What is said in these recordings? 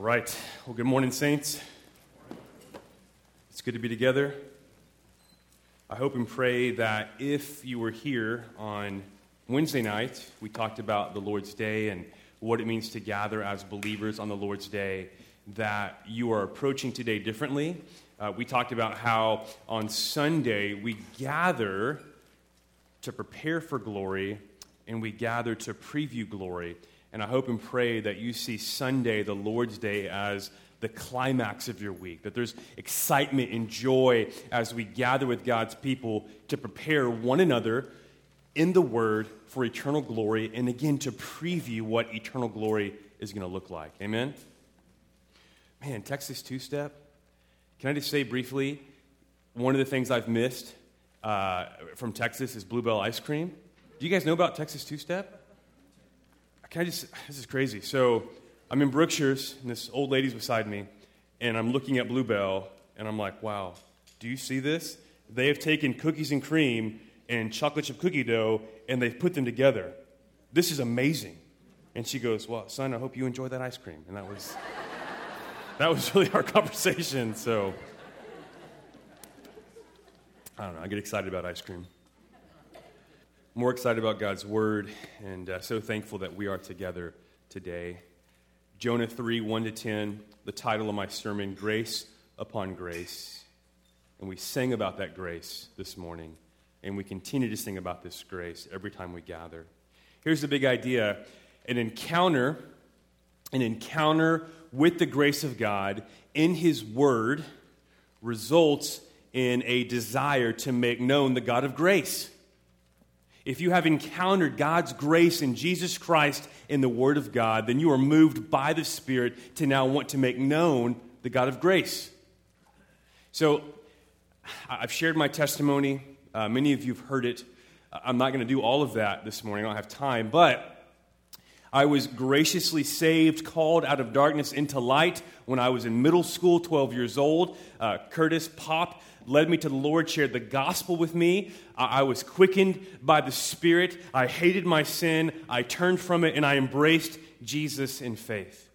right. Well, good morning, saints. It's good to be together. I hope and pray that if you were here on Wednesday night, we talked about the Lord's Day and what it means to gather as believers on the Lord's Day, that you are approaching today differently. We talked about how on Sunday we gather to prepare for glory and we gather to preview glory. And I hope and pray that you see Sunday, the Lord's Day, as the climax of your week, that there's excitement and joy as we gather with God's people to prepare one another in the Word for eternal glory, and again, to preview what eternal glory is going to look like. Amen? Man, Texas Two-Step, can I just say briefly, one of the things I've missed from Texas is Bluebell ice cream. Do you guys know about Texas Two-Step? This is crazy. So I'm in Brookshire's, and this old lady's beside me, and I'm looking at Bluebell, and I'm like, wow, do you see this? They have taken cookies and cream and chocolate chip cookie dough, and they've put them together. This is amazing. And she goes, well, son, I hope you enjoy that ice cream. And that was really our conversation. So I don't know. I get excited about ice cream. More excited about God's Word, and so thankful that we are together today. Jonah 3, 1-10, the title of my sermon, Grace Upon Grace. And we sang about that grace this morning, and we continue to sing about this grace every time we gather. Here's the big idea. An encounter with the grace of God in His Word results in a desire to make known the God of grace. If you have encountered God's grace in Jesus Christ in the Word of God, then you are moved by the Spirit to now want to make known the God of grace. So, I've shared my testimony. Many of you have heard it. I'm not going to do all of that this morning. I don't have time. But I was graciously saved, called out of darkness into light when I was in middle school, 12 years old. Curtis Pop led me to the Lord, shared the gospel with me. I was quickened by the Spirit. I hated my sin. I turned from it, and I embraced Jesus in faith.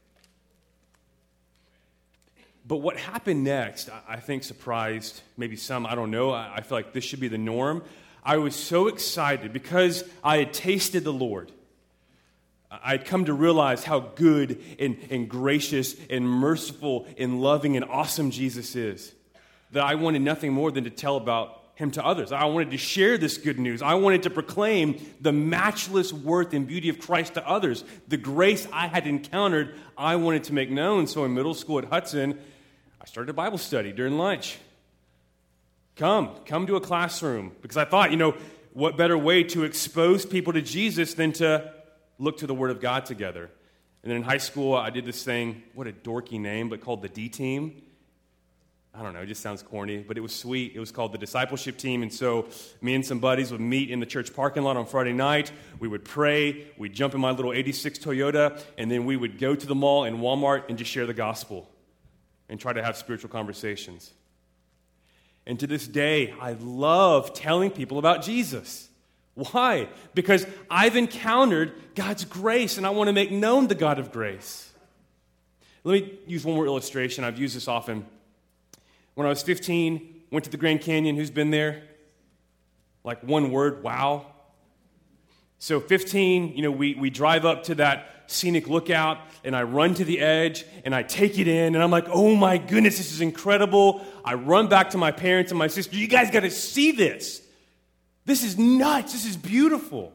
But what happened next, I think, surprised maybe some. I don't know. I feel like this should be the norm. I was so excited because I had tasted the Lord. I had come to realize how good and gracious and merciful and loving and awesome Jesus is, that I wanted nothing more than to tell about Him to others. I wanted to share this good news. I wanted to proclaim the matchless worth and beauty of Christ to others. The grace I had encountered, I wanted to make known. So in middle school at Hudson, I started a Bible study during lunch. Come to a classroom. Because I thought, what better way to expose people to Jesus than to look to the Word of God together. And then in high school, I did this thing, what a dorky name, but called the D-Team. I don't know, it just sounds corny, but it was sweet. It was called the Discipleship Team, and so me and some buddies would meet in the church parking lot on Friday night. We would pray, we'd jump in my little 86 Toyota, and then we would go to the mall and Walmart and just share the gospel and try to have spiritual conversations. And to this day, I love telling people about Jesus. Why? Because I've encountered God's grace, and I want to make known the God of grace. Let me use one more illustration. I've used this often. When I was 15, went to the Grand Canyon. Who's been there? Like one word, wow. So 15, we drive up to that scenic lookout, and I run to the edge, and I take it in, and I'm like, oh my goodness, this is incredible. I run back to my parents and my sister. You guys got to see this. This is nuts. This is beautiful.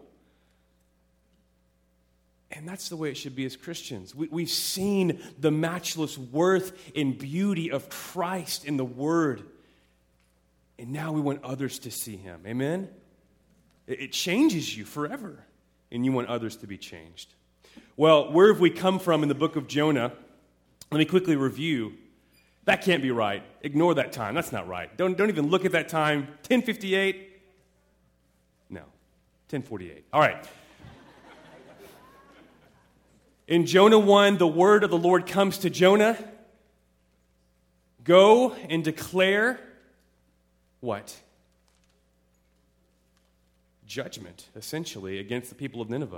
And that's the way it should be as Christians. We've seen the matchless worth and beauty of Christ in the Word. And now we want others to see Him. Amen? It changes you forever. And you want others to be changed. Well, where have we come from in the book of Jonah? Let me quickly review. That can't be right. Ignore that time. That's not right. Don't even look at that time. 10:58? No. 10:48. All right. In Jonah 1, the word of the Lord comes to Jonah. Go and declare what? Judgment, essentially, against the people of Nineveh.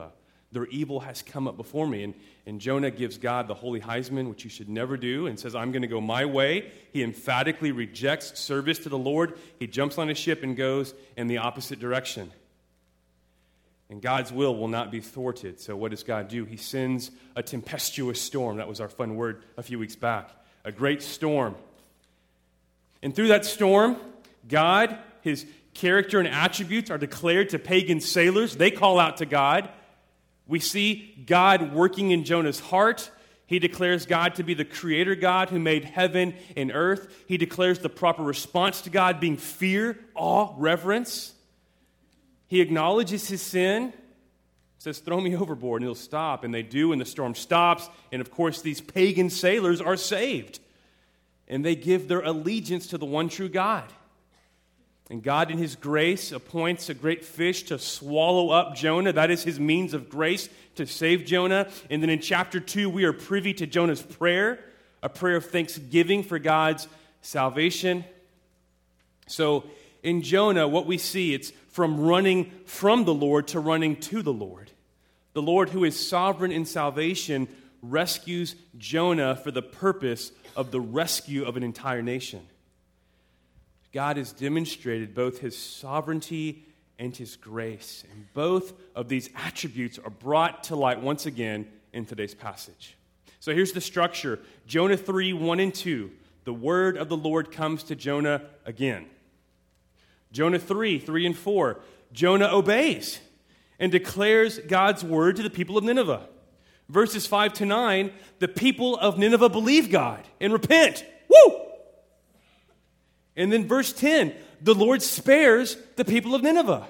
Their evil has come up before me. And Jonah gives God the holy Heisman, which you should never do, and says, I'm going to go my way. He emphatically rejects service to the Lord. He jumps on a ship and goes in the opposite direction. And God's will not be thwarted. So what does God do? He sends a tempestuous storm. That was our fun word a few weeks back. A great storm. And through that storm, God, his character and attributes are declared to pagan sailors. They call out to God. We see God working in Jonah's heart. He declares God to be the creator God who made heaven and earth. He declares the proper response to God being fear, awe, reverence. He acknowledges his sin, says, throw me overboard, and he'll stop. And they do, and the storm stops. And of course, these pagan sailors are saved. And they give their allegiance to the one true God. And God, in his grace, appoints a great fish to swallow up Jonah. That is his means of grace to save Jonah. And then in chapter 2, we are privy to Jonah's prayer, a prayer of thanksgiving for God's salvation. So in Jonah, what we see, it's from running from the Lord to running to the Lord. The Lord, who is sovereign in salvation, rescues Jonah for the purpose of the rescue of an entire nation. God has demonstrated both his sovereignty and his grace. And both of these attributes are brought to light once again in today's passage. So here's the structure. Jonah 3, 1 and 2. The word of the Lord comes to Jonah again. Jonah 3, 3 and 4. Jonah obeys and declares God's word to the people of Nineveh. Verses 5 to 9, the people of Nineveh believe God and repent. Woo! And then verse 10, the Lord spares the people of Nineveh.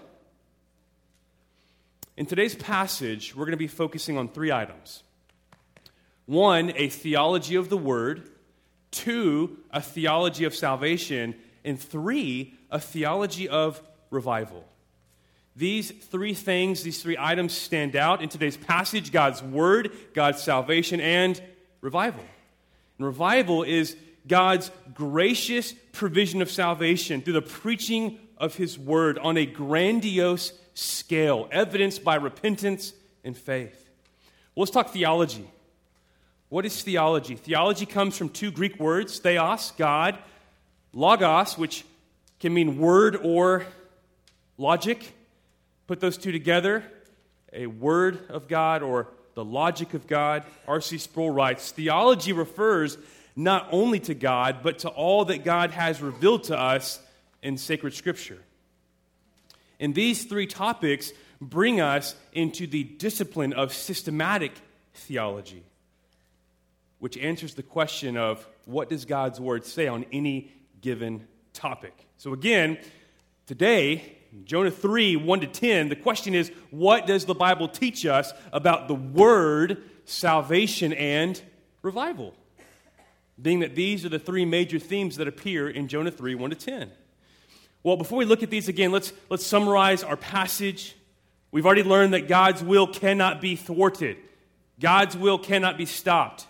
In today's passage, we're going to be focusing on 3 items. 1, a theology of the word. 2, a theology of salvation. And 3, a theology of revival. These 3 things, these 3 items stand out in today's passage: God's word, God's salvation, and revival. And revival is God's gracious provision of salvation through the preaching of his word on a grandiose scale, evidenced by repentance and faith. Well, let's talk theology. What is theology? Theology comes from 2 Greek words: theos, God; logos, which can mean word or logic. Put those 2 together, a word of God or the logic of God. R.C. Sproul writes, theology refers not only to God, but to all that God has revealed to us in sacred Scripture. And these 3 topics bring us into the discipline of systematic theology, which answers the question of what does God's word say on any given topic. So again, today, Jonah 3, 1 to 10, the question is, what does the Bible teach us about the word, salvation, and revival? Being that these are the 3 major themes that appear in Jonah 3, 1 to 10. Well, before we look at these again, let's summarize our passage. We've already learned that God's will cannot be thwarted. God's will cannot be stopped.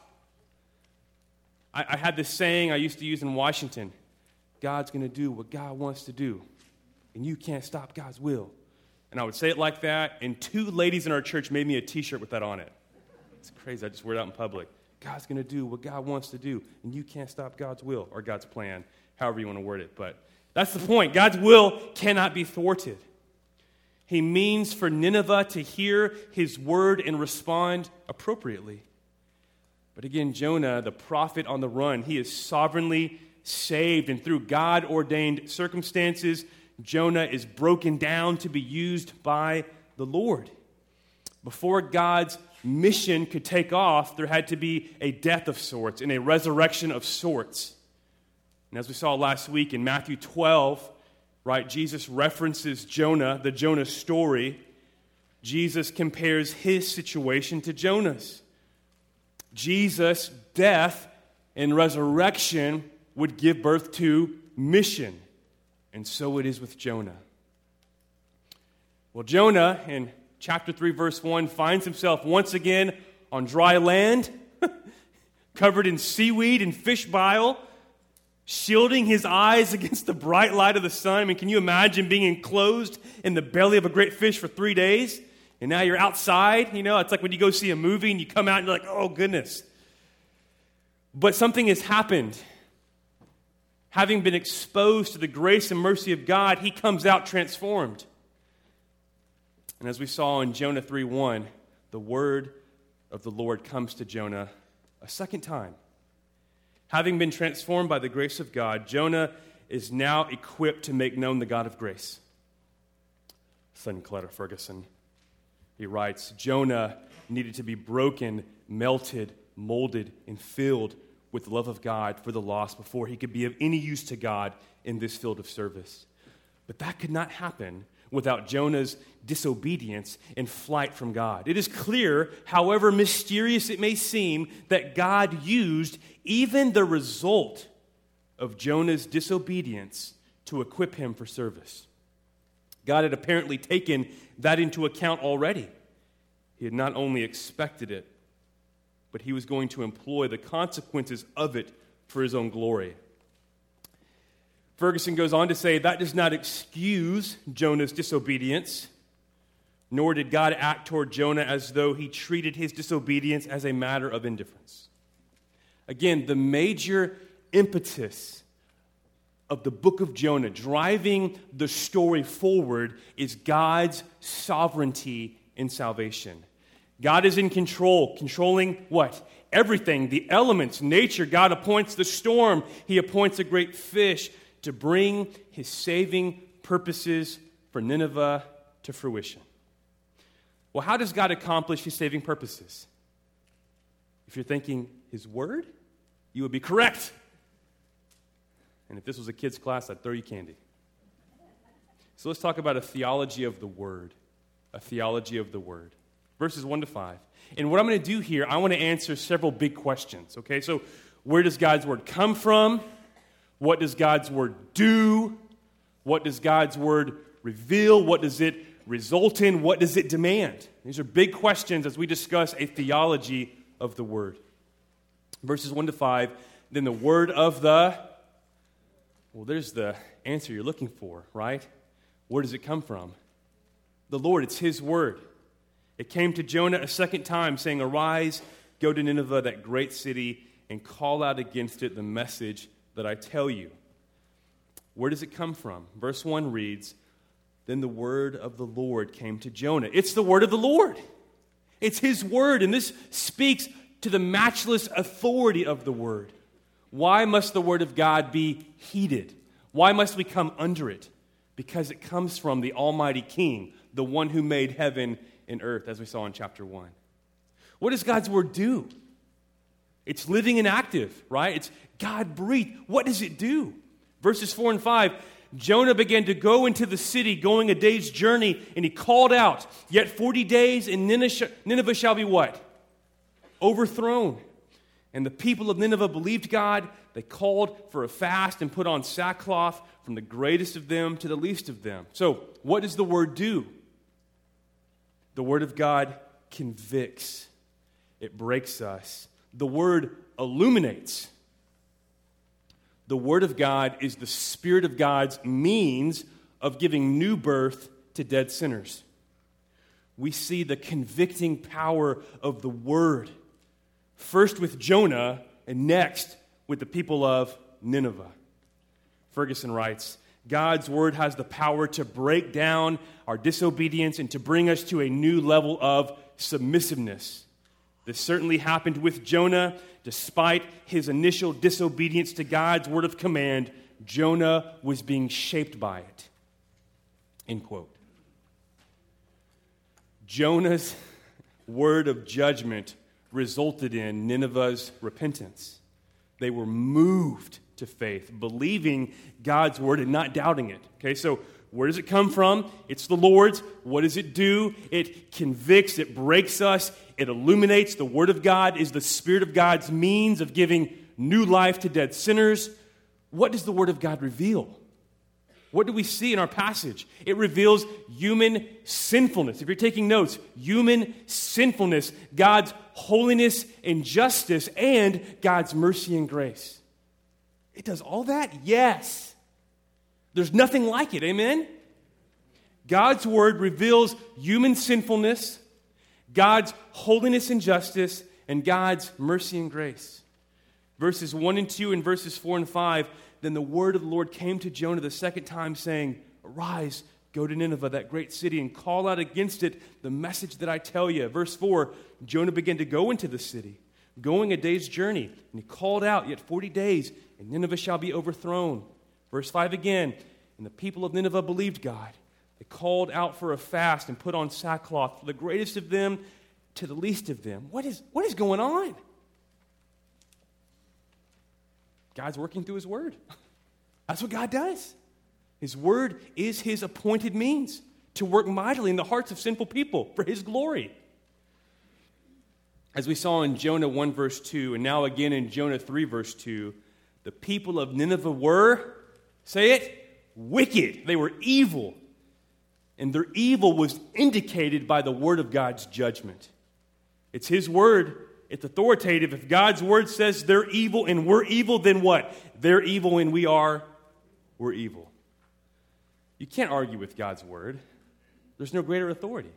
I had this saying I used to use in Washington: God's going to do what God wants to do, and you can't stop God's will. And I would say it like that, and 2 ladies in our church made me a t-shirt with that on it. It's crazy. I just wear it out in public. God's going to do what God wants to do, and you can't stop God's will or God's plan, however you want to word it. But that's the point. God's will cannot be thwarted. He means for Nineveh to hear his word and respond appropriately. But again, Jonah, the prophet on the run, he is sovereignly saved, and through God-ordained circumstances, Jonah is broken down to be used by the Lord. Before God's mission could take off, there had to be a death of sorts and a resurrection of sorts. And as we saw last week in Matthew 12, right, Jesus references Jonah, the Jonah story. Jesus compares his situation to Jonah's. Jesus' death and resurrection would give birth to mission. And so it is with Jonah. Well, Jonah, in chapter 3, verse 1, finds himself once again on dry land, covered in seaweed and fish bile, shielding his eyes against the bright light of the sun. I mean, can you imagine being enclosed in the belly of a great fish for 3 days? And now you're outside, it's like when you go see a movie and you come out and you're like, oh, goodness. But something has happened. Having been exposed to the grace and mercy of God, he comes out transformed. And as we saw in Jonah 3:1, the word of the Lord comes to Jonah a second time. Having been transformed by the grace of God, Jonah is now equipped to make known the God of grace. Sinclair Ferguson, he writes, Jonah needed to be broken, melted, molded, and filled with the love of God for the lost before he could be of any use to God in this field of service. But that could not happen without Jonah's disobedience and flight from God. It is clear, however mysterious it may seem, that God used even the result of Jonah's disobedience to equip him for service. God had apparently taken that into account already. He had not only expected it, but he was going to employ the consequences of it for his own glory. Ferguson goes on to say that does not excuse Jonah's disobedience, nor did God act toward Jonah as though he treated his disobedience as a matter of indifference. Again, the major impetus of the book of Jonah, driving the story forward, is God's sovereignty in salvation. God is in control, controlling what? Everything, the elements, nature. God appoints the storm. He appoints a great fish to bring his saving purposes for Nineveh to fruition. Well, how does God accomplish his saving purposes? If you're thinking his word, you would be correct. And if this was a kid's class, I'd throw you candy. So let's talk about a theology of the word. A theology of the word. Verses 1 to 5. And what I'm going to do here, I want to answer several big questions. Okay, so where does God's word come from? What does God's word do? What does God's word reveal? What does it result in? What does it demand? These are big questions as we discuss a theology of the word. Verses 1 to 5. Then the word of the... Well, there's the answer you're looking for, right? Where does it come from? The Lord, it's his word. It came to Jonah a second time, saying, Arise, go to Nineveh, that great city, and call out against it the message that I tell you. Where does it come from? Verse 1 reads, Then the word of the Lord came to Jonah. It's the word of the Lord. It's his word, and this speaks to the matchless authority of the word. Why must the word of God be heeded? Why must we come under it? Because it comes from the Almighty King, the one who made heaven and earth, as we saw in chapter 1. What does God's word do? It's living and active, right? It's God-breathed. What does it do? Verses 4 and 5, Jonah began to go into the city, going a day's journey, and he called out, Yet 40 days, and Nineveh shall be what? Overthrown. And the people of Nineveh believed God. They called for a fast and put on sackcloth from the greatest of them to the least of them. So, what does the word do? The word of God convicts. It breaks us. The word illuminates. The word of God is the Spirit of God's means of giving new birth to dead sinners. We see the convicting power of the word, first with Jonah and next with the people of Nineveh. Ferguson writes, God's word has the power to break down our disobedience and to bring us to a new level of submissiveness. This certainly happened with Jonah. Despite his initial disobedience to God's word of command, Jonah was being shaped by it. End quote. Jonah's word of judgment resulted in Nineveh's repentance. They were moved to faith, believing God's word and not doubting it. Okay, so where does it come from? It's the Lord's. What does it do? It convicts, it breaks us, it illuminates. The word of God is the Spirit of God's means of giving new life to dead sinners. What does the word of God reveal? What do we see in our passage? It reveals human sinfulness. If you're taking notes, human sinfulness, God's holiness and justice, and God's mercy and grace. It does all that? Yes. There's nothing like it, amen? God's word reveals human sinfulness, God's holiness and justice, and God's mercy and grace. Verses 1 and 2 and verses 4 and 5, then the word of the Lord came to Jonah the second time, saying, Arise, go to Nineveh, that great city, and call out against it the message that I tell you. Verse 4, Jonah began to go into the city, going a day's journey, and he called out, Yet 40 days, and Nineveh shall be overthrown. Verse 5 again, and the people of Nineveh believed God. They called out for a fast and put on sackcloth, from the greatest of them to the least of them. What is going on? God's working through his word. That's what God does. His word is his appointed means to work mightily in the hearts of sinful people for his glory. As we saw in Jonah 1 verse 2, and now again in Jonah 3 verse 2, the people of Nineveh were, say it, wicked. They were evil. And their evil was indicated by the word of God's judgment. It's his word. It's authoritative. If God's word says they're evil and we're evil, then what? They're evil and we're evil. You can't argue with God's word. There's no greater authority.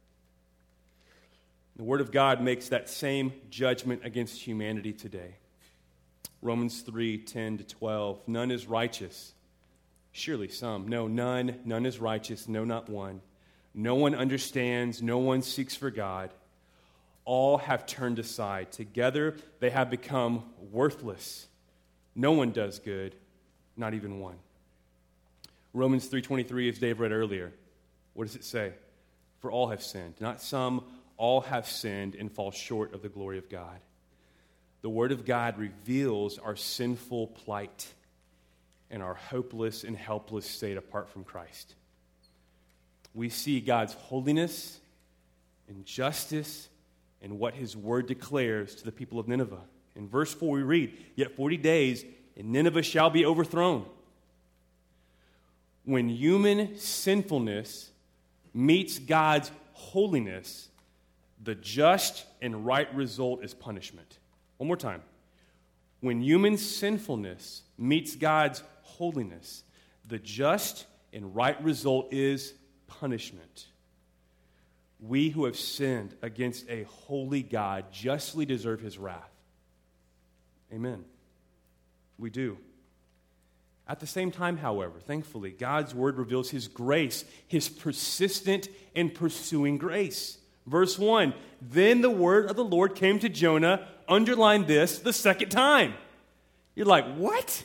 The word of God makes that same judgment against humanity today. Romans 3:10-12. None is righteous. Surely some. No, none. None is righteous. No, not one. No one understands. No one seeks for God. All have turned aside. Together they have become worthless. No one does good, not even one. Romans 3:23, as Dave read earlier. What does it say? For all have sinned. Not some, all have sinned and fall short of the glory of God. The Word of God reveals our sinful plight and our hopeless and helpless state apart from Christ. We see God's holiness and justice and what his word declares to the people of Nineveh. In verse 4 we read, Yet 40 days, and Nineveh shall be overthrown. When human sinfulness meets God's holiness, the just and right result is punishment. One more time. When human sinfulness meets God's holiness, the just and right result is punishment. We who have sinned against a holy God justly deserve his wrath. Amen. We do. At the same time, however, thankfully, God's word reveals his grace, his persistent and pursuing grace. Verse 1, Then the word of the Lord came to Jonah, underline this, the second time. You're like, what?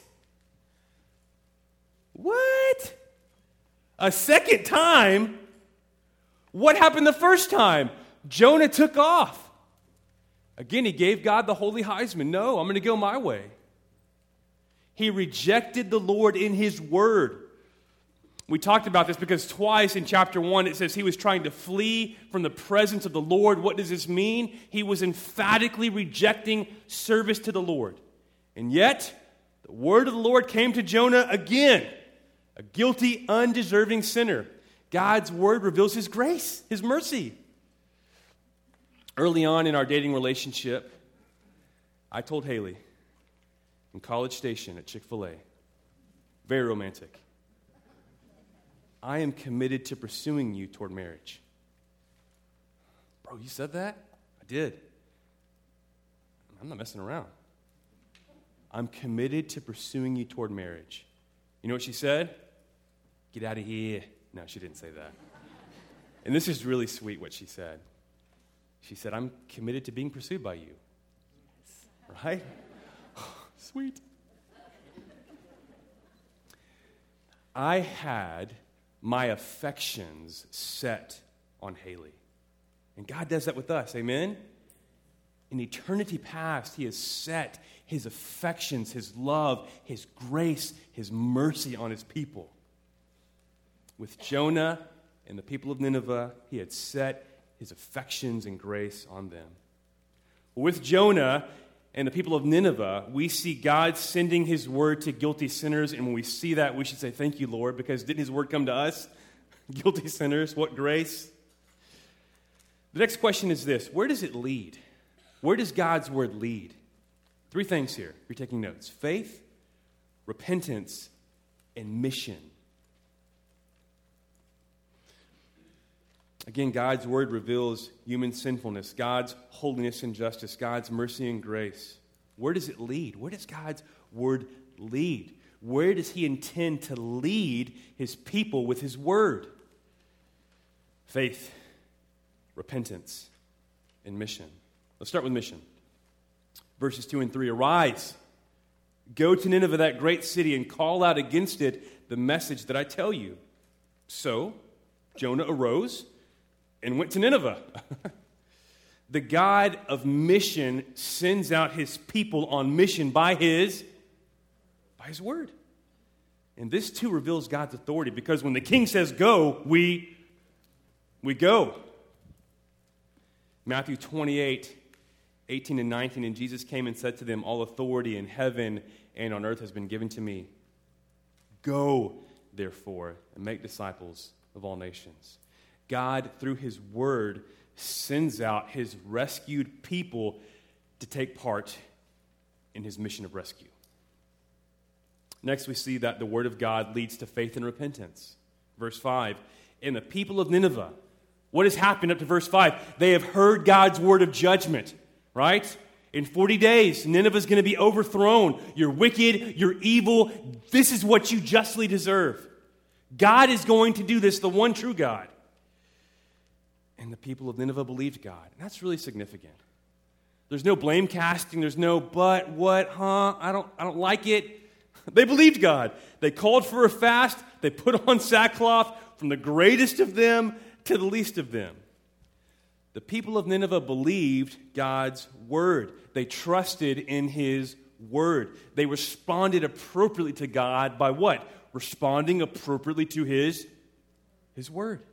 What? A second time? What happened the first time? Jonah took off. Again, he gave God the holy Heisman. No, I'm going to go my way. He rejected the Lord in his word. We talked about this because twice in chapter 1 it says he was trying to flee from the presence of the Lord. What does this mean? He was emphatically rejecting service to the Lord. And yet, the word of the Lord came to Jonah again, a guilty, undeserving sinner. God's word reveals his grace, his mercy. Early on in our dating relationship, I told Haley in College Station at Chick-fil-A, very romantic, I am committed to pursuing you toward marriage. Bro, you said that? I did. I'm not messing around. I'm committed to pursuing you toward marriage. You know what she said? Get out of here. No, she didn't say that. And this is really sweet what she said. She said, I'm committed to being pursued by you. Right? Sweet. I had my affections set on Haley. And God does that with us, amen? In eternity past, he has set his affections, his love, his grace, his mercy on his people. With Jonah and the people of Nineveh, he had set his affections and grace on them. With Jonah and the people of Nineveh, we see God sending his word to guilty sinners, and when we see that, we should say, thank you, Lord, because didn't his word come to us? Guilty sinners, what grace? The next question is this: where does it lead? Where does God's word lead? 3 things here, if you're taking notes: faith, repentance, and mission. Again, God's word reveals human sinfulness, God's holiness and justice, God's mercy and grace. Where does it lead? Where does God's word lead? Where does he intend to lead his people with his word? Faith, repentance, and mission. Let's start with mission. Verses 2 and 3, arise, go to Nineveh, that great city, and call out against it the message that I tell you. So Jonah arose and went to Nineveh. The God of mission sends out his people on mission by his word. And this too reveals God's authority, because when the king says go, we go. Matthew 28, 18 and 19, and Jesus came and said to them, all authority in heaven and on earth has been given to me. Go, therefore, and make disciples of all nations. God, through his word, sends out his rescued people to take part in his mission of rescue. Next, we see that the word of God leads to faith and repentance. Verse 5, and the people of Nineveh, what has happened up to verse 5? They have heard God's word of judgment, right? In 40 days, Nineveh is going to be overthrown. You're wicked, you're evil. This is what you justly deserve. God is going to do this, the one true God. And the people of Nineveh believed God. And that's really significant. There's no blame casting. There's no, but, what, huh? I don't like it. They believed God. They called for a fast. They put on sackcloth, from the greatest of them to the least of them. The people of Nineveh believed God's word. They trusted in his word. They responded appropriately to God by what? Responding appropriately to his word.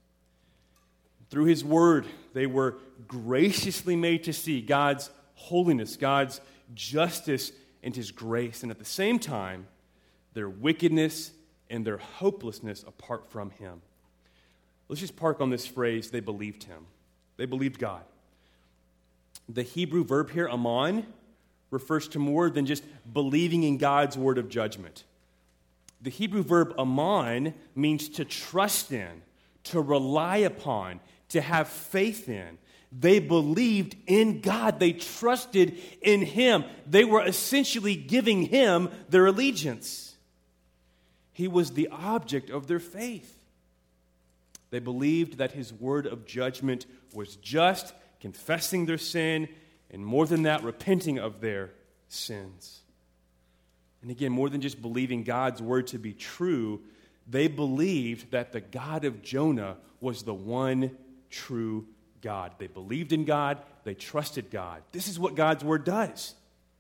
Through his word, they were graciously made to see God's holiness, God's justice, and his grace. And at the same time, their wickedness and their hopelessness apart from him. Let's just park on this phrase, they believed him. They believed God. The Hebrew verb here, aman, refers to more than just believing in God's word of judgment. The Hebrew verb aman means to trust in, to rely upon, to have faith in. They believed in God. They trusted in him. They were essentially giving him their allegiance. He was the object of their faith. They believed that his word of judgment was just, confessing their sin, and more than that, repenting of their sins. And again, more than just believing God's word to be true, they believed that the God of Jonah was the one true God. They believed in God. They trusted God. This is what God's word does.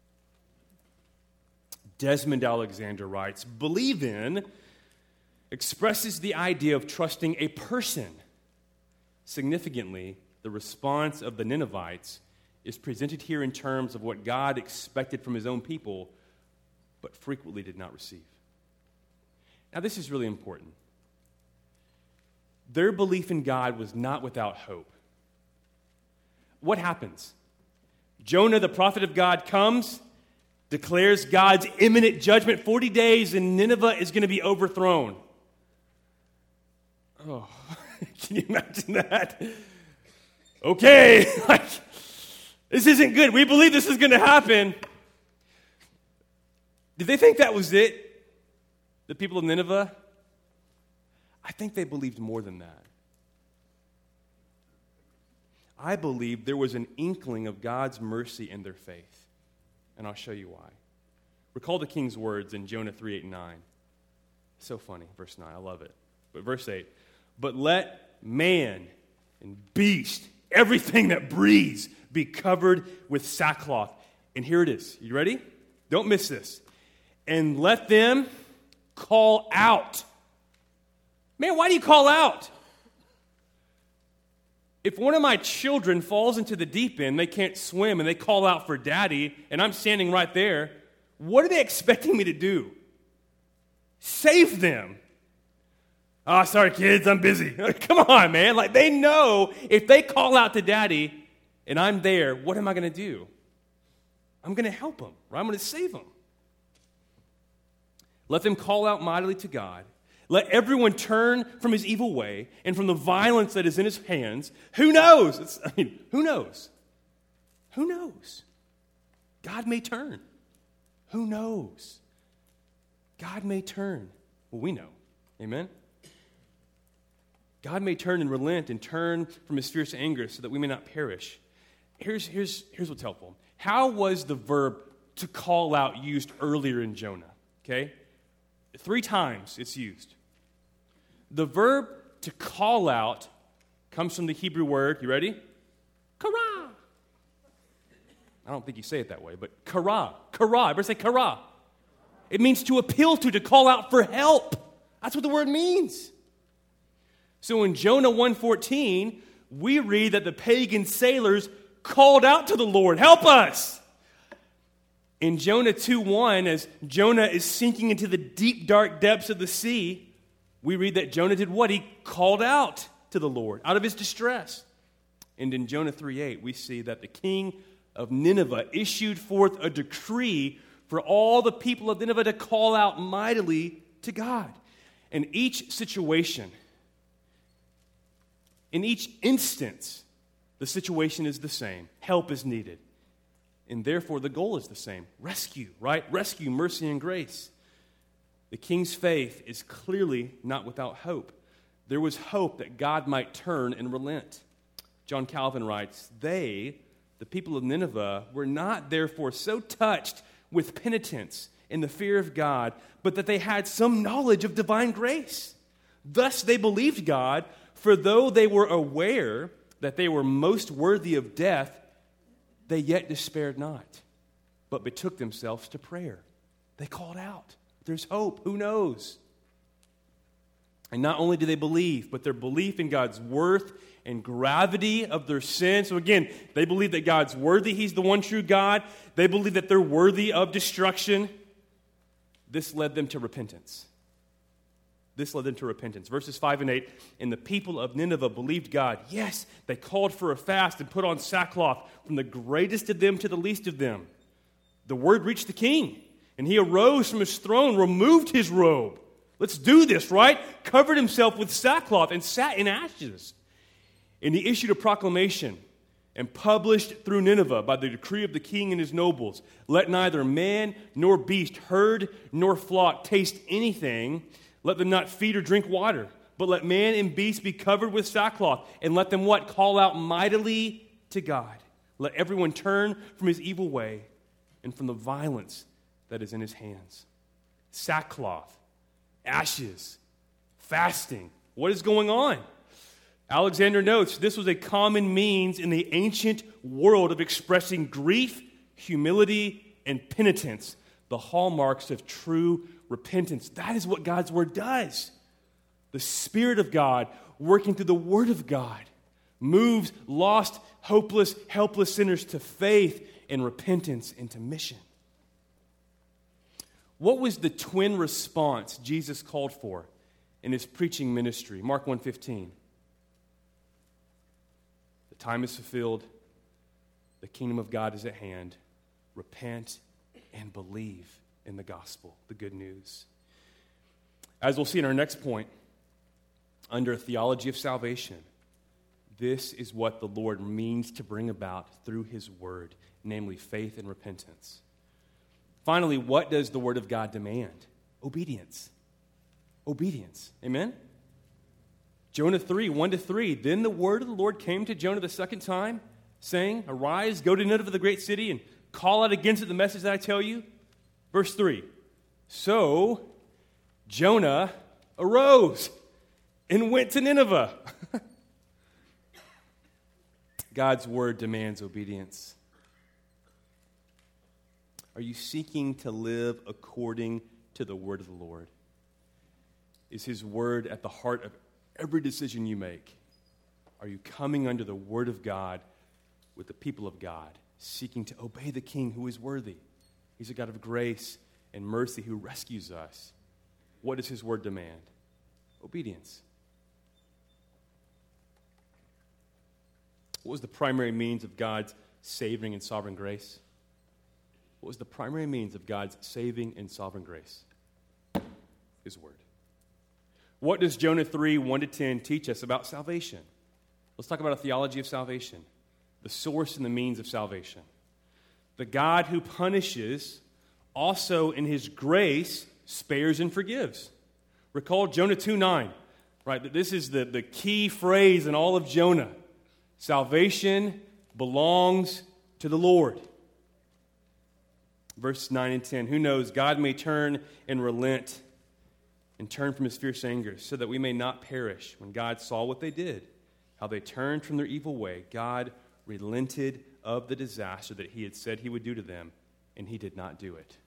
Desmond Alexander writes, believe in expresses the idea of trusting a person. Significantly, the response of the Ninevites is presented here in terms of what God expected from his own people, but frequently did not receive. Now, this is really important. Their belief in God was not without hope. What happens? Jonah, the prophet of God, comes, declares God's imminent judgment, 40 days, and Nineveh is going to be overthrown. Oh, can you imagine that? Okay, this isn't good. We believe this is going to happen. Did they think that was it? The people of Nineveh? I think they believed more than that. I believe there was an inkling of God's mercy in their faith. And I'll show you why. Recall the king's words in Jonah 3, 8, and 9. So funny, verse 9, I love it. But verse 8, but let man and beast, everything that breathes, be covered with sackcloth. And here it is. You ready? Don't miss this. And let them call out. Man, why do you call out? If one of my children falls into the deep end, they can't swim, and they call out for daddy, and I'm standing right there, what are they expecting me to do? Save them. Oh, sorry, kids, I'm busy. Come on, man. Like, they know if they call out to daddy and I'm there, what am I going to do? I'm going to help them, right? I'm going to save them. Let them call out mightily to God. Let everyone turn from his evil way and from the violence that is in his hands. Who knows? Who knows? Who knows? God may turn. Who knows? God may turn. Well, we know. Amen? God may turn and relent and turn from his fierce anger so that we may not perish. Here's what's helpful. How was the verb to call out used earlier in Jonah? Okay? 3 times it's used. The verb to call out comes from the Hebrew word, you ready? Kara. I don't think you say it that way, but kara. Kara. Everybody say kara. It means to appeal to call out for help. That's what the word means. So in Jonah 1:14, we read that the pagan sailors called out to the Lord, help us. In Jonah 2:1, as Jonah is sinking into the deep, dark depths of the sea, we read that Jonah did what? He called out to the Lord out of his distress. And in Jonah 3:8, we see that the king of Nineveh issued forth a decree for all the people of Nineveh to call out mightily to God. In each situation, in each instance, the situation is the same. Help is needed. And therefore, the goal is the same. Rescue, right? Rescue, mercy, and grace. The king's faith is clearly not without hope. There was hope that God might turn and relent. John Calvin writes, they, the people of Nineveh, were not therefore so touched with penitence and the fear of God, but that they had some knowledge of divine grace. Thus they believed God, for though they were aware that they were most worthy of death, they yet despaired not, but betook themselves to prayer. They called out. There's hope. Who knows? And not only do they believe, but their belief in God's worth and gravity of their sin. So again, they believe that God's worthy. He's the one true God. They believe that they're worthy of destruction. This led them to repentance. This led them to repentance. Verses 5 and 8, and the people of Nineveh believed God. Yes, they called for a fast and put on sackcloth from the greatest of them to the least of them. The word reached the king, and he arose from his throne, removed his robe. Let's do this, right? Covered himself with sackcloth and sat in ashes. And he issued a proclamation and published through Nineveh by the decree of the king and his nobles, let neither man nor beast, herd nor flock taste anything. Let them not feed or drink water, but let man and beast be covered with sackcloth, and let them what? Call out mightily to God. Let everyone turn from his evil way and from the violence that is in his hands. Sackcloth, ashes, fasting. What is going on? Alexander notes this was a common means in the ancient world of expressing grief, humility, and penitence, the hallmarks of true repentance. That is what God's Word does. The Spirit of God, working through the Word of God, moves lost, hopeless, helpless sinners to faith and repentance and to mission. What was the twin response Jesus called for in his preaching ministry? Mark 1:15. The time is fulfilled. The kingdom of God is at hand. Repent and believe in the gospel, the good news. As we'll see in our next point, under a theology of salvation, this is what the Lord means to bring about through his word, namely faith and repentance. Finally, what does the word of God demand? Obedience. Obedience. Amen? Jonah 3:1-3. Then the word of the Lord came to Jonah the second time, saying, arise, go to Nineveh, the great city, and call out against it the message that I tell you. Verse 3. So Jonah arose and went to Nineveh. God's word demands obedience. Are you seeking to live according to the word of the Lord? Is his word at the heart of every decision you make? Are you coming under the word of God with the people of God, seeking to obey the King who is worthy? He's a God of grace and mercy who rescues us. What does his word demand? Obedience. What was the primary means of God's saving and sovereign grace? What was the primary means of God's saving and sovereign grace? His word. What does Jonah 3, 1-10 teach us about salvation? Let's talk about a theology of salvation, the source and the means of salvation. The God who punishes also in his grace spares and forgives. Recall Jonah 2:9, right? This is the key phrase in all of Jonah. Salvation belongs to the Lord. Verse 9 and 10, who knows, God may turn and relent and turn from his fierce anger so that we may not perish. When God saw what they did, how they turned from their evil way, God relented of the disaster that he had said he would do to them, and he did not do it.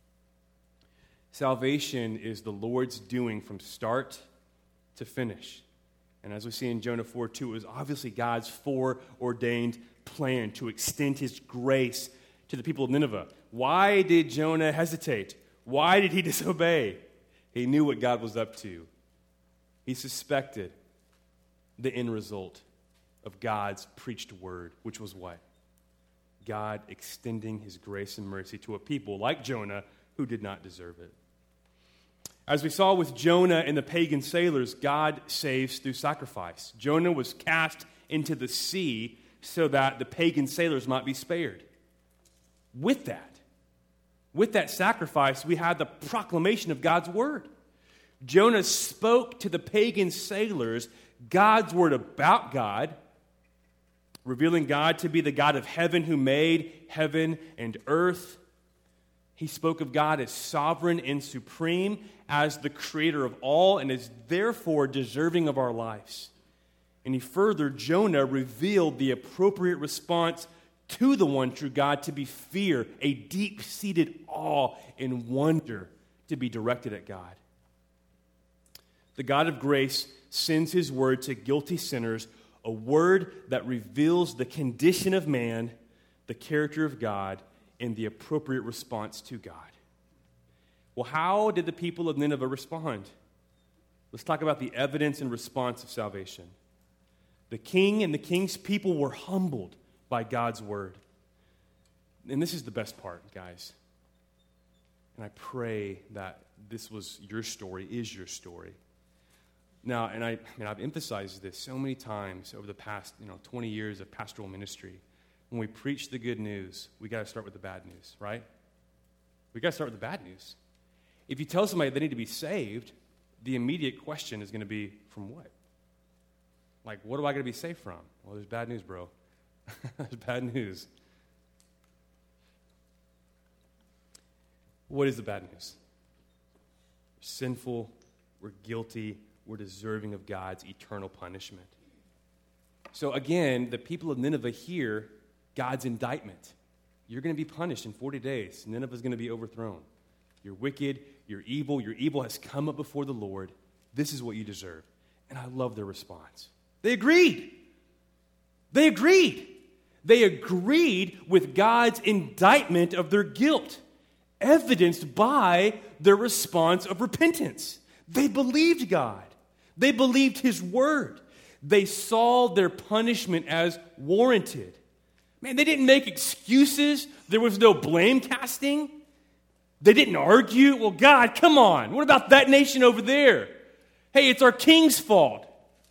Salvation is the Lord's doing from start to finish. And as we see in Jonah 4:2, it was obviously God's foreordained plan to extend his grace to the people of Nineveh. Why did Jonah hesitate? Why did he disobey? He knew what God was up to. He suspected the end result of God's preached word, which was what? God extending his grace and mercy to a people like Jonah who did not deserve it. As we saw with Jonah and the pagan sailors, God saves through sacrifice. Jonah was cast into the sea so that the pagan sailors might be spared. With that sacrifice, we had the proclamation of God's word. Jonah spoke to the pagan sailors God's word about God, revealing God to be the God of heaven who made heaven and earth. He spoke of God as sovereign and supreme, as the creator of all, and is therefore deserving of our lives. And Jonah revealed the appropriate response to the one true God to be fear, a deep-seated awe and wonder to be directed at God. The God of grace sends his word to guilty sinners, a word that reveals the condition of man, the character of God, and the appropriate response to God. Well, how did the people of Nineveh respond? Let's talk about the evidence and response of salvation. The king and the king's people were humbled by God's word. And this is the best part, guys. And I pray that this was your story, is your story. Now, I've emphasized this so many times over the past 20 years of pastoral ministry. When we preach the good news, we got to start with the bad news, right? We got to start with the bad news. If you tell somebody they need to be saved, the immediate question is going to be, from what? Like, what am I going to be saved from? Well, there's bad news, bro. There's bad news. What is the bad news? We're sinful, we're guilty, we're deserving of God's eternal punishment. So again, the people of Nineveh hear God's indictment. You're going to be punished in 40 days. Nineveh is going to be overthrown. You're wicked, you're evil, your evil has come up before the Lord. This is what you deserve. And I love their response. They agreed. They agreed. They agreed with God's indictment of their guilt, evidenced by their response of repentance. They believed God. They believed his word. They saw their punishment as warranted. Man, they didn't make excuses. There was no blame casting. They didn't argue. Well, God, come on. What about that nation over there? Hey, it's our king's fault.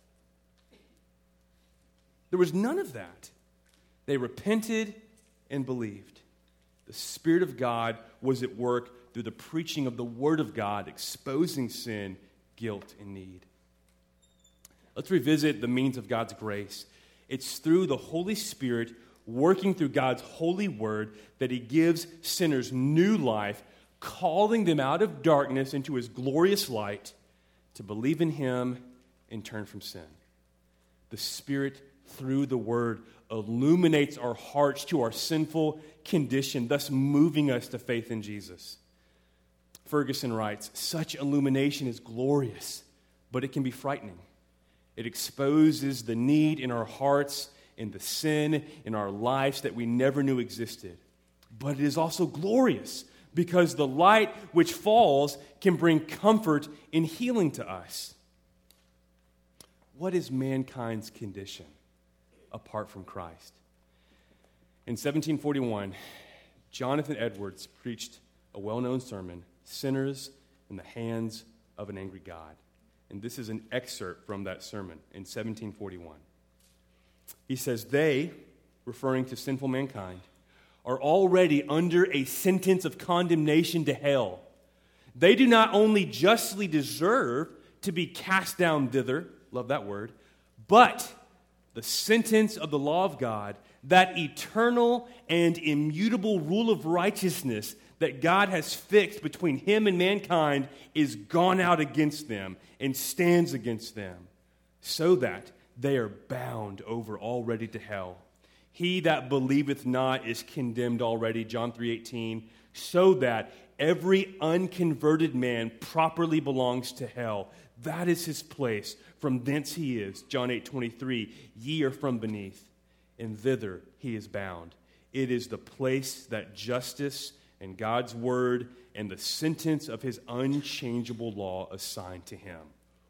There was none of that. They repented and believed. The Spirit of God was at work through the preaching of the Word of God, exposing sin, guilt, and need. Let's revisit the means of God's grace. It's through the Holy Spirit working through God's holy word that he gives sinners new life, calling them out of darkness into his glorious light to believe in him and turn from sin. The Spirit, through the word, illuminates our hearts to our sinful condition, thus moving us to faith in Jesus. Ferguson writes, such illumination is glorious, but it can be frightening. It exposes the need in our hearts and the sin in our lives that we never knew existed. But it is also glorious because the light which falls can bring comfort and healing to us. What is mankind's condition apart from Christ? In 1741, Jonathan Edwards preached a well-known sermon, Sinners in the Hands of an Angry God. And this is an excerpt from that sermon in 1741. He says, "They," referring to sinful mankind, "are already under a sentence of condemnation to hell. They do not only justly deserve to be cast down thither," love that word, "but the sentence of the law of God, that eternal and immutable rule of righteousness that God has fixed between him and mankind, is gone out against them and stands against them, so that they are bound over already to hell. He that believeth not is condemned already," John 3:18, "so that every unconverted man properly belongs to hell. That is his place. From thence he is," John 8:23, "ye are from beneath, and thither he is bound." It is the place that justice and God's word and the sentence of his unchangeable law assigned to him.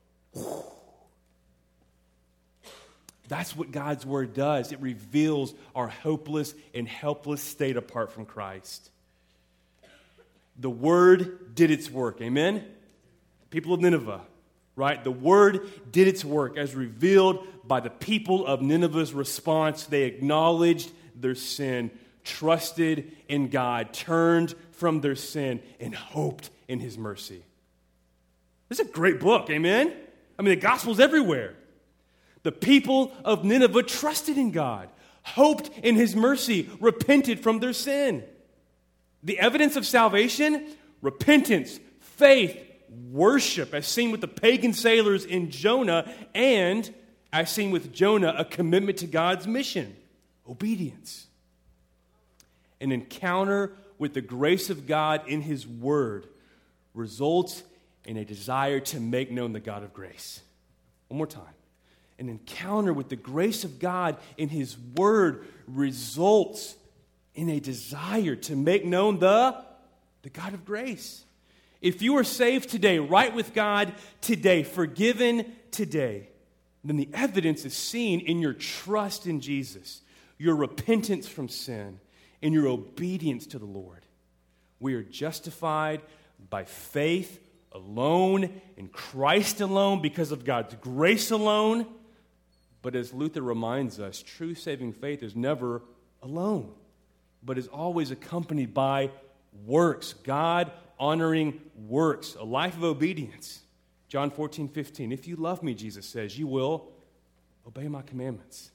That's what God's word does. It reveals our hopeless and helpless state apart from Christ. The word did its work. Amen? People of Nineveh, right? The word did its work as revealed by the people of Nineveh's response. They acknowledged their sin, trusted in God, turned from their sin, and hoped in his mercy. This is a great book, amen? I mean, the gospel's everywhere. The people of Nineveh trusted in God, hoped in his mercy, repented from their sin. The evidence of salvation: repentance, faith, worship, as seen with the pagan sailors in Jonah, and, as seen with Jonah, a commitment to God's mission, obedience. An encounter with the grace of God in his word results in a desire to make known the God of grace. One more time. An encounter with the grace of God in his word results in a desire to make known the God of grace. If you are saved today, right with God today, forgiven today, then the evidence is seen in your trust in Jesus, your repentance from sin, and your obedience to the Lord. We are justified by faith alone, in Christ alone, because of God's grace alone. But as Luther reminds us, true saving faith is never alone, but is always accompanied by works, God-honoring works, a life of obedience. John 14:15, "If you love me," Jesus says, "you will obey my commandments."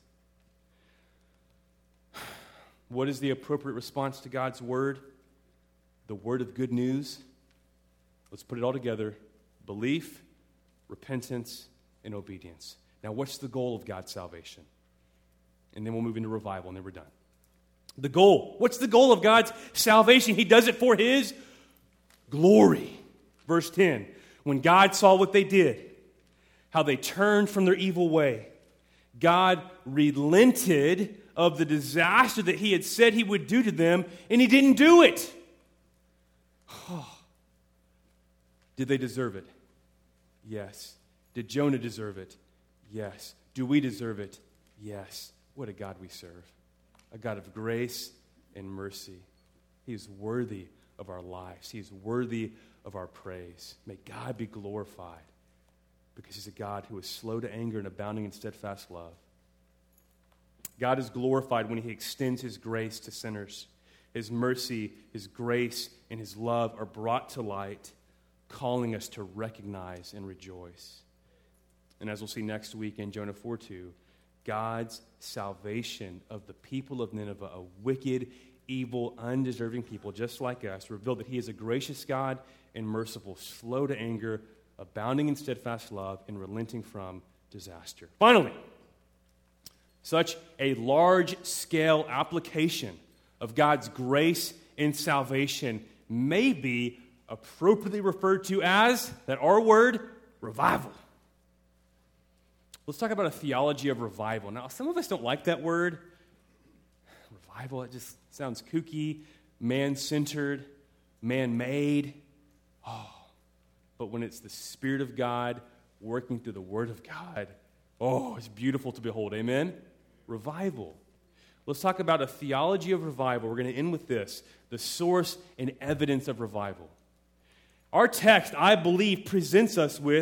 What is the appropriate response to God's word? The word of good news. Let's put it all together: belief, repentance, and obedience. Now, what's the goal of God's salvation? And then we'll move into revival, and then we're done. The goal. What's the goal of God's salvation? He does it for his glory. Verse 10, when God saw what they did, how they turned from their evil way, God relented of the disaster that he had said he would do to them, and he didn't do it. Did they deserve it? Yes. Did Jonah deserve it? Yes. Do we deserve it? Yes. What a God we serve. A God of grace and mercy. He is worthy of our lives. He is worthy of our praise. May God be glorified, because he's a God who is slow to anger and abounding in steadfast love. God is glorified when he extends his grace to sinners. His mercy, his grace, and his love are brought to light, calling us to recognize and rejoice. And as we'll see next week in Jonah 4:2, God's salvation of the people of Nineveh, a wicked, evil, undeserving people just like us, revealed that he is a gracious God and merciful, slow to anger, abounding in steadfast love, and relenting from disaster. Finally, such a large-scale application of God's grace and salvation may be appropriately referred to as, that R word, revival. Let's talk about a theology of revival. Now, some of us don't like that word. Revival, it just sounds kooky, man-centered, man-made. But when it's the Spirit of God working through the Word of God, it's beautiful to behold. Amen? Revival. Let's talk about a theology of revival. We're going to end with this: the source and evidence of revival. Our text, I believe, presents us with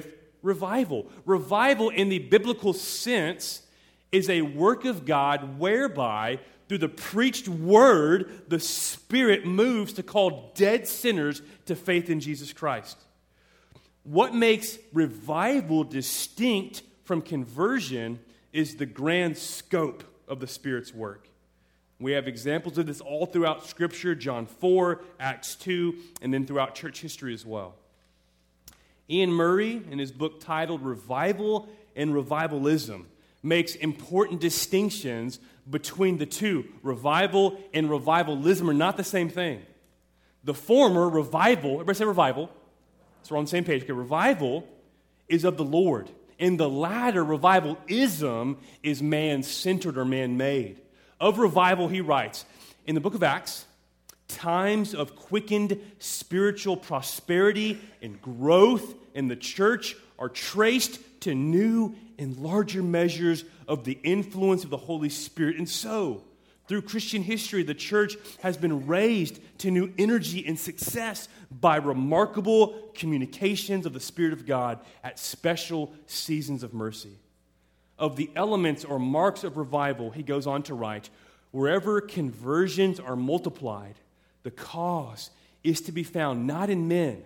revival. Revival in the biblical sense is a work of God whereby through the preached word, the Spirit moves to call dead sinners to faith in Jesus Christ. What makes revival distinct from conversion is the grand scope of the Spirit's work. We have examples of this all throughout Scripture, John 4, Acts 2, and then throughout church history as well. Ian Murray, in his book titled Revival and Revivalism, makes important distinctions between the two. Revival and revivalism are not the same thing. The former, revival, everybody say revival. So we're on the same page. Okay, revival is of the Lord. And the latter, revivalism, is man-centered or man-made. Of revival, he writes, in the book of Acts, times of quickened spiritual prosperity and growth in the church are traced to new and larger measures of the influence of the Holy Spirit. And so, through Christian history, the church has been raised to new energy and success by remarkable communications of the Spirit of God at special seasons of mercy. Of the elements or marks of revival, he goes on to write, wherever conversions are multiplied, the cause is to be found not in men,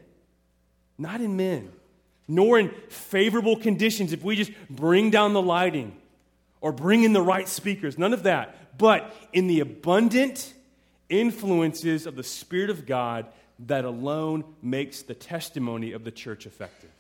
nor in favorable conditions if we just bring down the lighting or bring in the right speakers, none of that, but in the abundant influences of the Spirit of God that alone makes the testimony of the church effective.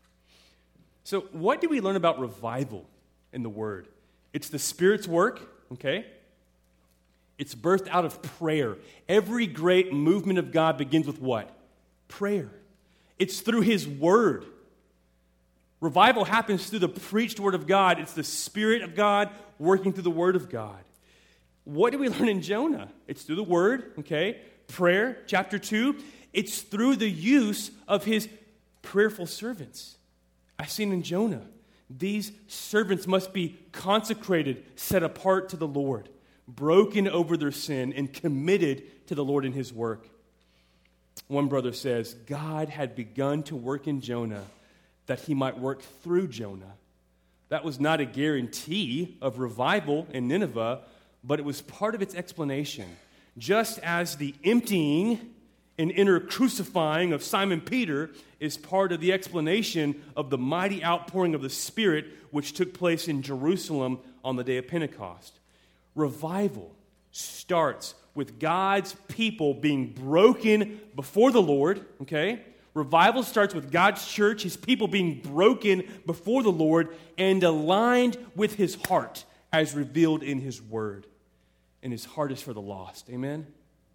So what do we learn about revival in the Word? It's the Spirit's work, okay? It's birthed out of prayer. Every great movement of God begins with what? Prayer. It's through His Word. Revival happens through the preached Word of God. It's the Spirit of God working through the Word of God. What do we learn in Jonah? It's through the Word, okay? Prayer, chapter 2. It's through the use of His prayerful servants. I've seen in Jonah, these servants must be consecrated, set apart to the Lord, broken over their sin, and committed to the Lord in His work. One brother says, God had begun to work in Jonah that He might work through Jonah. That was not a guarantee of revival in Nineveh, but it was part of its explanation. Just as the emptying and inner crucifying of Simon Peter is part of the explanation of the mighty outpouring of the Spirit which took place in Jerusalem on the day of Pentecost. Revival starts with God's people being broken before the Lord, okay? Revival starts with God's church, His people being broken before the Lord and aligned with His heart as revealed in His Word. And His heart is for the lost. Amen?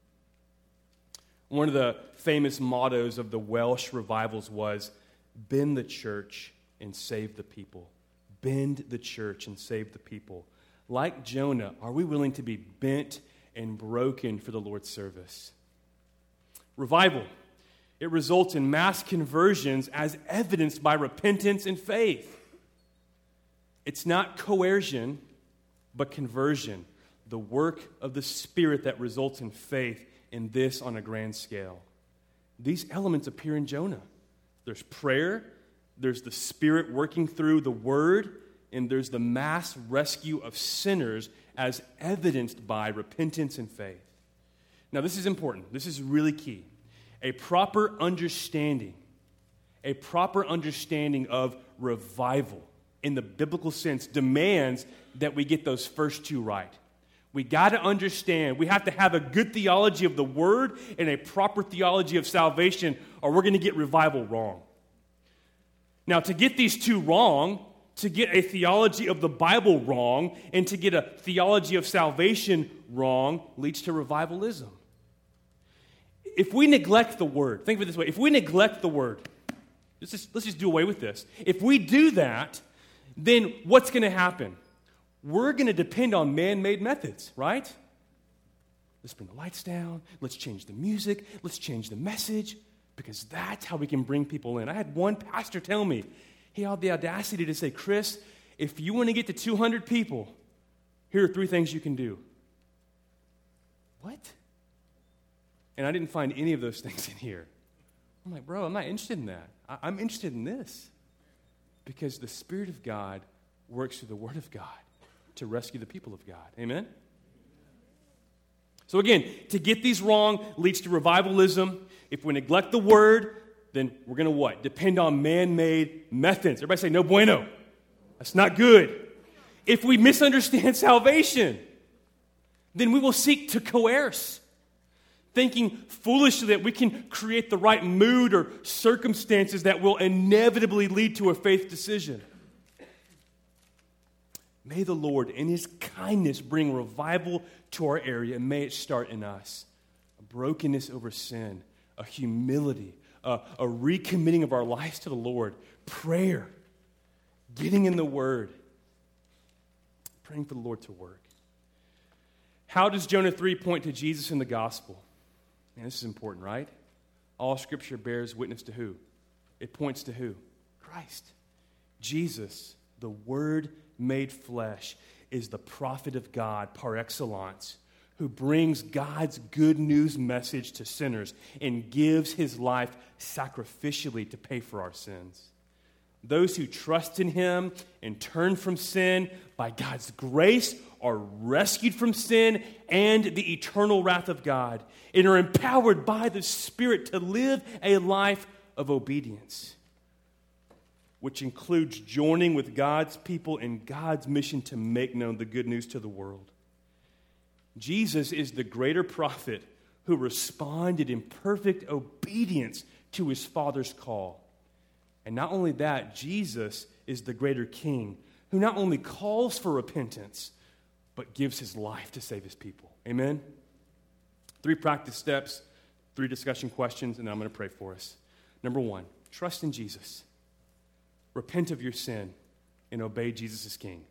One of the famous mottos of the Welsh revivals was, bend the church and save the people. Bend the church and save the people. Like Jonah, are we willing to be bent and broken for the Lord's service? Revival. It results in mass conversions as evidenced by repentance and faith. It's not coercion, but conversion. The work of the Spirit that results in faith, in this on a grand scale. These elements appear in Jonah. There's prayer, there's the Spirit working through the Word, and there's the mass rescue of sinners as evidenced by repentance and faith. Now, this is important. This is really key. A proper understanding of revival in the biblical sense demands that we get those first two right. We got to understand, we have to have a good theology of the Word and a proper theology of salvation, or we're going to get revival wrong. Now, to get these two wrong, to get a theology of the Bible wrong, and to get a theology of salvation wrong, leads to revivalism. If we neglect the Word, think of it this way, if we neglect the Word, let's just do away with this. If we do that, then what's going to happen? We're going to depend on man-made methods, right? Let's bring the lights down. Let's change the music. Let's change the message, because that's how we can bring people in. I had one pastor tell me, he had the audacity to say, Chris, if you want to get to 200 people, here are 3 things you can do. What? And I didn't find any of those things in here. I'm like, bro, I'm not interested in that. I'm interested in this. Because the Spirit of God works through the Word of God to rescue the people of God. Amen? So again, to get these wrong leads to revivalism. If we neglect the Word, then we're going to what? Depend on man-made methods. Everybody say, no bueno. That's not good. If we misunderstand salvation, then we will seek to coerce, thinking foolishly that we can create the right mood or circumstances that will inevitably lead to a faith decision. May the Lord, in His kindness, bring revival to our area, and may it start in us. A brokenness over sin, a humility, a recommitting of our lives to the Lord, prayer, getting in the Word, praying for the Lord to work. How does Jonah 3 point to Jesus in the gospel? Man, this is important, right? All Scripture bears witness to who? It points to who? Christ. Jesus, the Word made flesh, is the prophet of God par excellence, who brings God's good news message to sinners and gives His life sacrificially to pay for our sins. Those who trust in Him and turn from sin by God's grace are rescued from sin and the eternal wrath of God and are empowered by the Spirit to live a life of obedience, which includes joining with God's people in God's mission to make known the good news to the world. Jesus is the greater prophet who responded in perfect obedience to His Father's call. And not only that, Jesus is the greater king who not only calls for repentance, but gives His life to save His people. Amen? 3 practice steps, 3 discussion questions, and then I'm going to pray for us. Number 1, trust in Jesus. Repent of your sin and obey Jesus as King.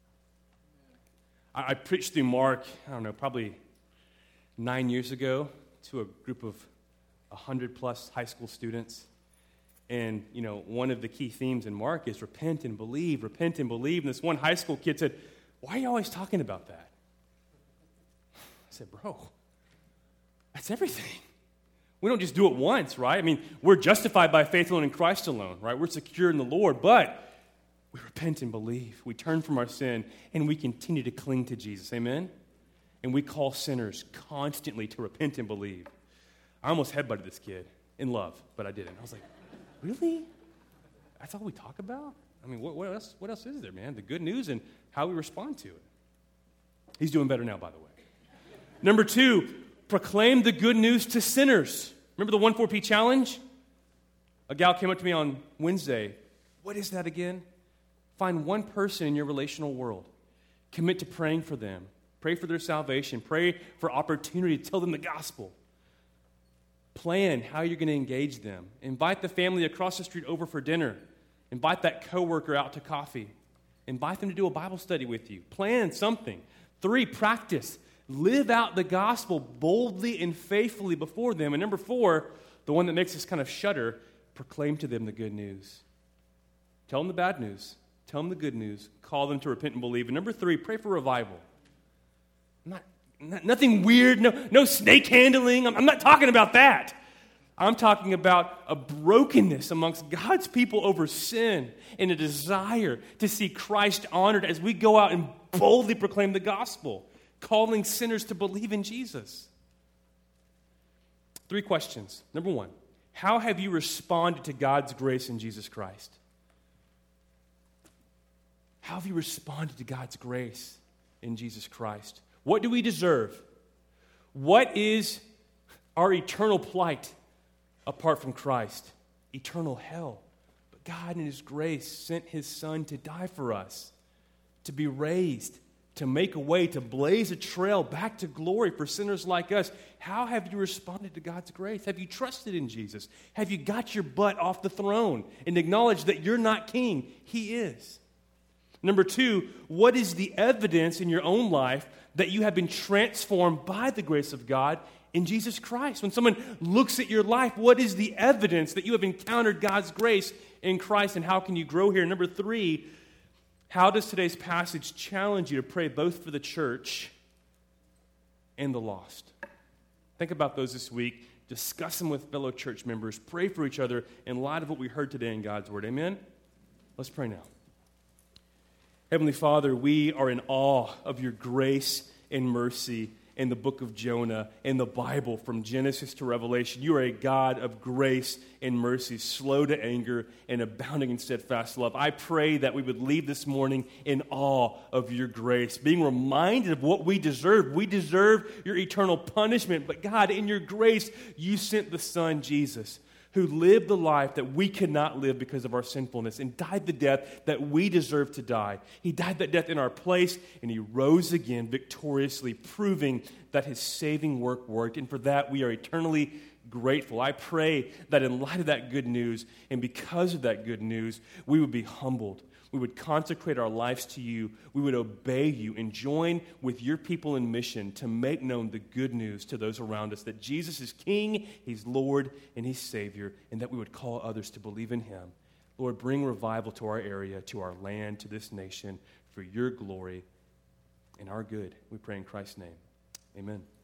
I preached through Mark, probably 9 years ago to a group of 100-plus high school students. And, one of the key themes in Mark is repent and believe, repent and believe. And this one high school kid said, why are you always talking about that? I said, bro, that's everything. We don't just do it once, right? I mean, we're justified by faith alone in Christ alone, right? We're secure in the Lord, but we repent and believe. We turn from our sin, and we continue to cling to Jesus, amen? And we call sinners constantly to repent and believe. I almost headbutted this kid in love, but I didn't. I was like, really? That's all we talk about? I mean, what else is there, man? The good news and how we respond to it. He's doing better now, by the way. Number 2, proclaim the good news to sinners. Remember the 1-4P challenge? A gal came up to me on Wednesday. What is that again? Find one person in your relational world. Commit to praying for them. Pray for their salvation. Pray for opportunity to tell them the gospel. Plan how you're going to engage them. Invite the family across the street over for dinner. Invite that coworker out to coffee. Invite them to do a Bible study with you. Plan something. 3, practice. Live out the gospel boldly and faithfully before them. And number 4, the one that makes us kind of shudder, proclaim to them the good news. Tell them the bad news. Tell them the good news. Call them to repent and believe. And number 3, pray for revival. Nothing weird, no snake handling. I'm not talking about that. I'm talking about a brokenness amongst God's people over sin and a desire to see Christ honored as we go out and boldly proclaim the gospel, calling sinners to believe in Jesus. 3 questions. Number 1, how have you responded to God's grace in Jesus Christ? How have you responded to God's grace in Jesus Christ? What do we deserve? What is our eternal plight apart from Christ? Eternal hell. But God in His grace sent His Son to die for us, to be raised, to make a way, to blaze a trail back to glory for sinners like us. How have you responded to God's grace? Have you trusted in Jesus? Have you got your butt off the throne and acknowledged that you're not king? He is. Number 2, what is the evidence in your own life that you have been transformed by the grace of God in Jesus Christ? When someone looks at your life, what is the evidence that you have encountered God's grace in Christ, and how can you grow here? Number 3, how does today's passage challenge you to pray both for the church and the lost? Think about those this week. Discuss them with fellow church members. Pray for each other in light of what we heard today in God's Word. Amen? Let's pray now. Heavenly Father, we are in awe of your grace and mercy in the book of Jonah, in the Bible, from Genesis to Revelation. You are a God of grace and mercy, slow to anger and abounding in steadfast love. I pray that we would leave this morning in awe of your grace, being reminded of what we deserve. We deserve your eternal punishment, but God, in your grace, you sent the Son, Jesus, who lived the life that we could not live because of our sinfulness and died the death that we deserve to die. He died that death in our place, and he rose again victoriously, proving that his saving work worked. And for that, we are eternally grateful. I pray that in light of that good news, and because of that good news, we would be humbled. We would consecrate our lives to you. We would obey you and join with your people in mission to make known the good news to those around us, that Jesus is King, he's Lord, and he's Savior, and that we would call others to believe in him. Lord, bring revival to our area, to our land, to this nation, for your glory and our good. We pray in Christ's name. Amen.